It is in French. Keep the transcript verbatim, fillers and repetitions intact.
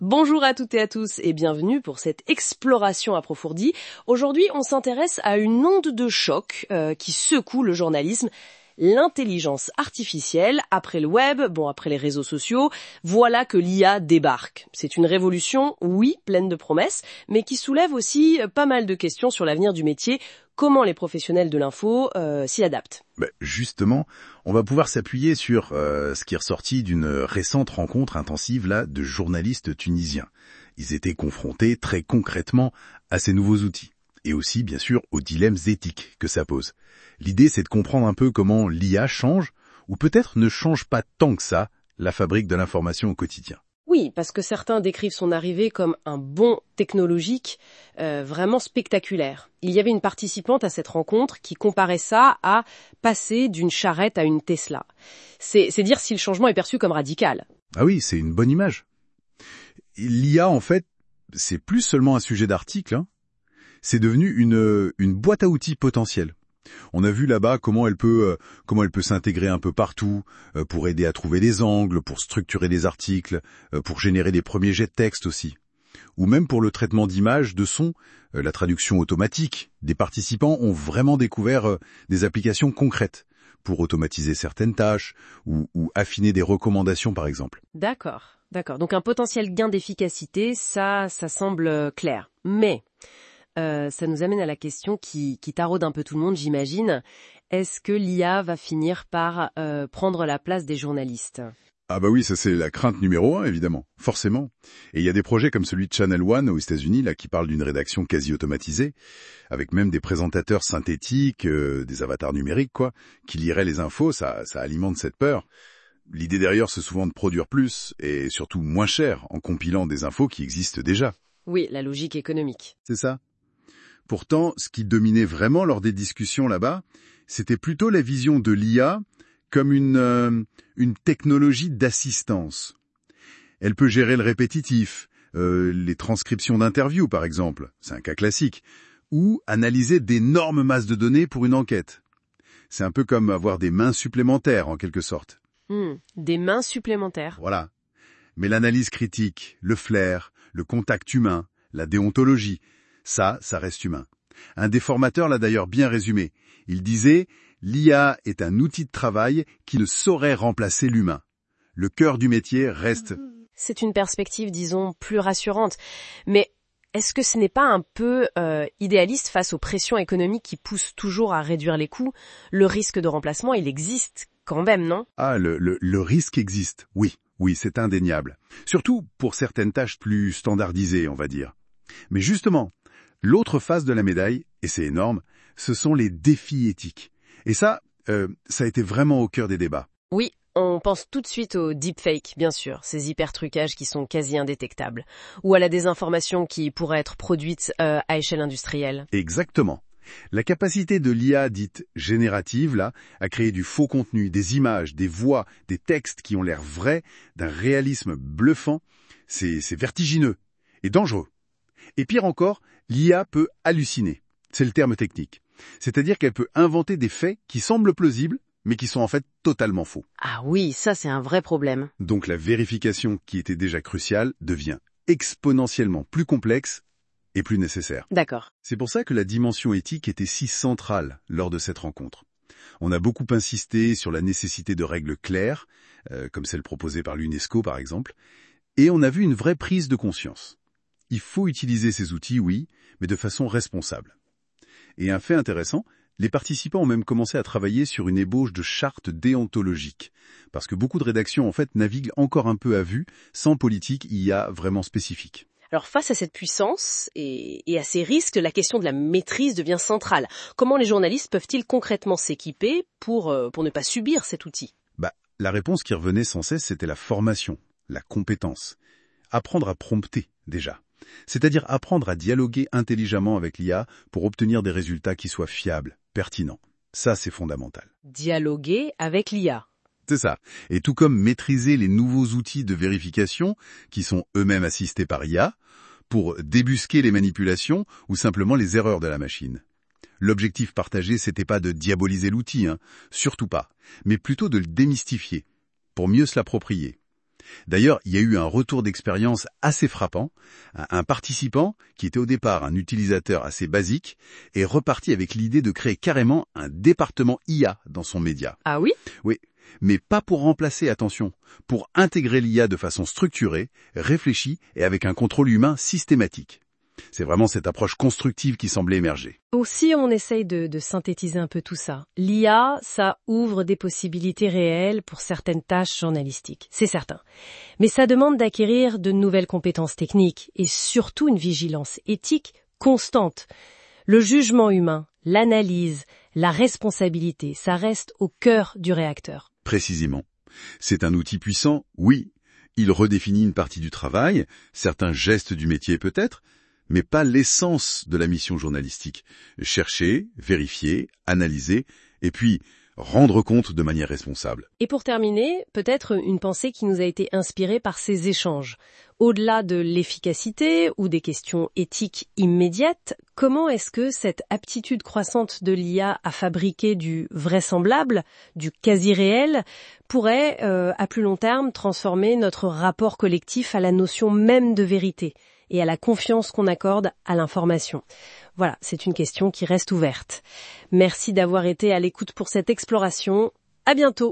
Bonjour à toutes et à tous et bienvenue pour cette exploration approfondie. Aujourd'hui, on s'intéresse à une onde de choc euh, qui secoue le journalisme, l'intelligence artificielle. Après le web, bon après les réseaux sociaux, voilà que l'I A débarque. C'est une révolution, oui, pleine de promesses, mais qui soulève aussi pas mal de questions sur l'avenir du métier. Comment les professionnels de l'info euh, s'y adaptent? Ben justement, on va pouvoir s'appuyer sur euh, ce qui est ressorti d'une récente rencontre intensive là de journalistes tunisiens. Ils étaient confrontés très concrètement à ces nouveaux outils et aussi bien sûr aux dilemmes éthiques que ça pose. L'idée c'est de comprendre un peu comment l'I A change ou peut-être ne change pas tant que ça la fabrique de l'information au quotidien. Oui, parce que certains décrivent son arrivée comme un bond technologique euh, vraiment spectaculaire. Il y avait une participante à cette rencontre qui comparait ça à passer d'une charrette à une Tesla. C'est, c'est dire si le changement est perçu comme radical. Ah oui, c'est une bonne image. L'I A, en fait, c'est plus seulement un sujet d'article, hein. C'est devenu une, une boîte à outils potentielle. On a vu là-bas comment elle peut euh, comment elle peut s'intégrer un peu partout euh, pour aider à trouver des angles, pour structurer des articles, euh, pour générer des premiers jets de texte aussi. Ou même pour le traitement d'images, de sons, euh, la traduction automatique. Des participants ont vraiment découvert euh, des applications concrètes pour automatiser certaines tâches ou, ou affiner des recommandations par exemple. D'accord, d'accord. Donc un potentiel gain d'efficacité, ça, ça semble clair. Mais Euh, ça nous amène à la question qui, qui taraude un peu tout le monde, j'imagine. Est-ce que l'I A va finir par euh, prendre la place des journalistes? Ah bah oui, ça c'est la crainte numéro un, évidemment, forcément. Et il y a des projets comme celui de Channel One aux États-Unis, là, qui parlent d'une rédaction quasi automatisée, avec même des présentateurs synthétiques, euh, des avatars numériques, quoi, qui liraient les infos, ça, ça alimente cette peur. L'idée derrière, c'est souvent de produire plus, et surtout moins cher, en compilant des infos qui existent déjà. Oui, la logique économique. C'est ça. Pourtant, ce qui dominait vraiment lors des discussions là-bas, c'était plutôt la vision de l'I A comme une, euh, une technologie d'assistance. Elle peut gérer le répétitif, euh, les transcriptions d'interviews par exemple, c'est un cas classique, ou analyser d'énormes masses de données pour une enquête. C'est un peu comme avoir des mains supplémentaires en quelque sorte. Mmh, des mains supplémentaires. Voilà. Mais l'analyse critique, le flair, le contact humain, la déontologie, ça, ça reste humain. Un des formateurs l'a d'ailleurs bien résumé. Il disait « L'I A est un outil de travail qui ne saurait remplacer l'humain. Le cœur du métier reste... » C'est une perspective, disons, plus rassurante. Mais est-ce que ce n'est pas un peu euh, idéaliste face aux pressions économiques qui poussent toujours à réduire les coûts? Le risque de remplacement, il existe quand même, non? Ah, le, le, le risque existe, oui. Oui, c'est indéniable. Surtout pour certaines tâches plus standardisées, on va dire. Mais justement, l'autre face de la médaille, et c'est énorme, ce sont les défis éthiques. Et ça, euh, ça a été vraiment au cœur des débats. Oui, on pense tout de suite au deepfake, bien sûr, ces hyper-trucages qui sont quasi indétectables, ou à la désinformation qui pourrait être produite euh, à échelle industrielle. Exactement. La capacité de l'I A dite générative, là, à créer du faux contenu, des images, des voix, des textes qui ont l'air vrais, d'un réalisme bluffant, c'est, c'est vertigineux et dangereux. Et pire encore, l'I A peut halluciner. C'est le terme technique. C'est-à-dire qu'elle peut inventer des faits qui semblent plausibles, mais qui sont en fait totalement faux. Ah oui, ça c'est un vrai problème. Donc la vérification, qui était déjà cruciale, devient exponentiellement plus complexe et plus nécessaire. D'accord. C'est pour ça que la dimension éthique était si centrale lors de cette rencontre. On a beaucoup insisté sur la nécessité de règles claires, euh, comme celle proposée par l'UNESCO par exemple, et on a vu une vraie prise de conscience. Il faut utiliser ces outils, oui, mais de façon responsable. Et un fait intéressant, les participants ont même commencé à travailler sur une ébauche de charte déontologique, parce que beaucoup de rédactions en fait naviguent encore un peu à vue, sans politique I A vraiment spécifique. Alors face à cette puissance et, et à ces risques, la question de la maîtrise devient centrale. Comment les journalistes peuvent-ils concrètement s'équiper pour, euh, pour ne pas subir cet outil? Bah, la réponse qui revenait sans cesse, c'était la formation, la compétence. Apprendre à prompter, déjà. C'est-à-dire apprendre à dialoguer intelligemment avec l'I A pour obtenir des résultats qui soient fiables, pertinents. Ça, c'est fondamental. Dialoguer avec l'I A. C'est ça. Et tout comme maîtriser les nouveaux outils de vérification, qui sont eux-mêmes assistés par I A, pour débusquer les manipulations ou simplement les erreurs de la machine. L'objectif partagé, c'était pas de diaboliser l'outil, hein, surtout pas, mais plutôt de le démystifier, pour mieux se l'approprier. D'ailleurs, il y a eu un retour d'expérience assez frappant. Un, un participant, qui était au départ un utilisateur assez basique, est reparti avec l'idée de créer carrément un département I A dans son média. Ah oui ? Oui, mais pas pour remplacer, attention, pour intégrer l'I A de façon structurée, réfléchie et avec un contrôle humain systématique. C'est vraiment cette approche constructive qui semblait émerger. Donc si on essaye de, de synthétiser un peu tout ça, l'I A, ça ouvre des possibilités réelles pour certaines tâches journalistiques, c'est certain. Mais ça demande d'acquérir de nouvelles compétences techniques et surtout une vigilance éthique constante. Le jugement humain, l'analyse, la responsabilité, ça reste au cœur du réacteur. Précisément. C'est un outil puissant, oui. Il redéfinit une partie du travail, certains gestes du métier peut-être, mais pas l'essence de la mission journalistique. Chercher, vérifier, analyser, et puis rendre compte de manière responsable. Et pour terminer, peut-être une pensée qui nous a été inspirée par ces échanges. Au-delà de l'efficacité ou des questions éthiques immédiates, comment est-ce que cette aptitude croissante de l'I A à fabriquer du vraisemblable, du quasi-réel, pourrait, euh, à plus long terme, transformer notre rapport collectif à la notion même de vérité et à la confiance qu'on accorde à l'information? Voilà, c'est une question qui reste ouverte. Merci d'avoir été à l'écoute pour cette exploration. À bientôt!